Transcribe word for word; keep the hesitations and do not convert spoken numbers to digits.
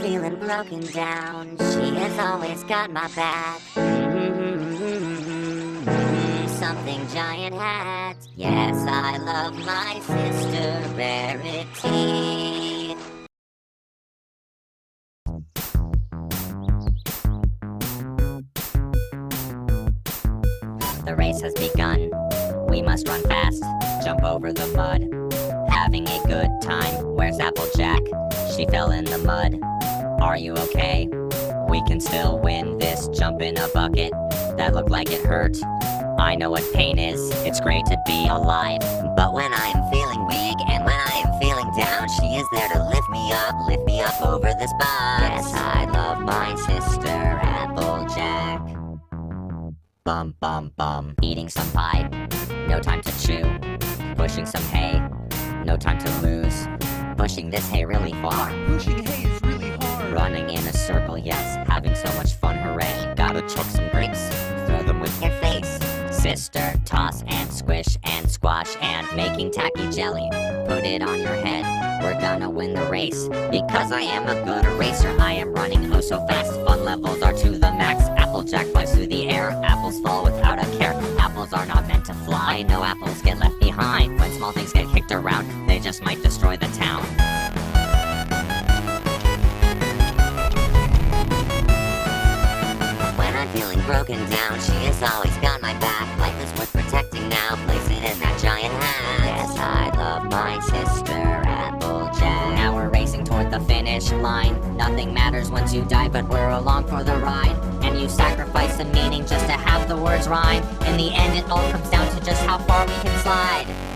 feeling broken down, she has always got my back. Mm-hmm. Something giant hat. Yes, I love my sister Rarity. The race has begun. We must run fast, jump over the mud. Having a good time. Where's Applejack? She fell in the mud. Are you okay? We can still win this. Jump in a bucket that looked like it hurt. I know what pain is. It's great to be alive. But when I am feeling weak and when I am feeling down, she is there to lift me up, lift me up over this box. Yes, I love my sister Applejack. Bum bum bum. Eating some pie, no time to chew. Pushing some hay, no time to lose. Pushing this hay really far. Pushing hay is really hard. Running in a circle, yes, having so much fun, hooray. Gotta chuck some grapes, throw them with your face. Sister, toss and squish and squash and making tacky jelly. Put it on your head, we're gonna win the race. Because I am a good racer, I am running oh so fast. Fun levels are to the max. Applejack flies through the air, apples fall without a care. Apples are not meant to fly, no apples get left behind. When small things get kicked around, they just might destroy the town. When I'm feeling broken down, she has always got my back. Life is worth protecting now, place it in that giant hat. Yes, I love my sister Applejack. Now we're racing toward the finish line. Nothing matters once you die, but we're along for the ride. And you sacrifice some meaning just to have the words rhyme. In the end, it all comes down to just how far we can slide.